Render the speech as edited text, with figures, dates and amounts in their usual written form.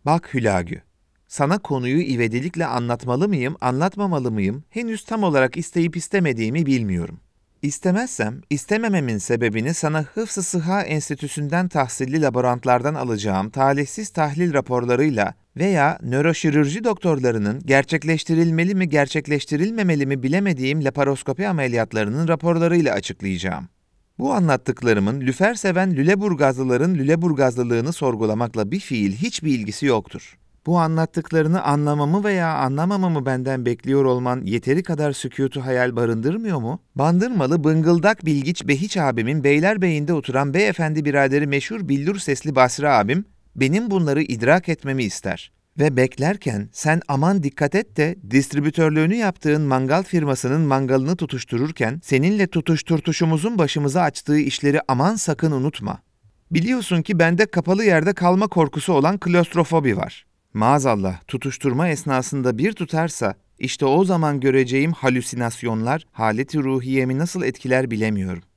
Bak Hülagü, sana konuyu ivedilikle anlatmalı mıyım, anlatmamalı mıyım, henüz tam olarak isteyip istemediğimi bilmiyorum. İstemezsem, istemememin sebebini sana Hıfz-ı Sıha Enstitüsü'nden tahsilli laborantlardan alacağım talihsiz tahlil raporlarıyla veya nöroşirurji doktorlarının gerçekleştirilmeli mi gerçekleştirilmemeli mi bilemediğim laparoskopi ameliyatlarının raporlarıyla açıklayacağım. Bu anlattıklarımın Lüferseven Lüleburgazlıların Lüleburgazlılığını sorgulamakla bir fiil hiçbir ilgisi yoktur. Bu anlattıklarını anlamamı veya anlamamamı benden bekliyor olman yeteri kadar sükutu hayal barındırmıyor mu? Bandırmalı bıngıldak bilgiç Behiç abimin Beylerbeyi'nde oturan beyefendi biraderi meşhur billur sesli Basri abim, benim bunları idrak etmemi ister. Ve beklerken sen aman dikkat et de distribütörlüğünü yaptığın mangal firmasının mangalını tutuştururken seninle tutuşturtuşumuzun başımıza açtığı işleri aman sakın unutma. Biliyorsun ki bende kapalı yerde kalma korkusu olan klostrofobi var. Maazallah tutuşturma esnasında bir tutarsa işte o zaman göreceğim halüsinasyonlar haleti ruhiyemi nasıl etkiler bilemiyorum.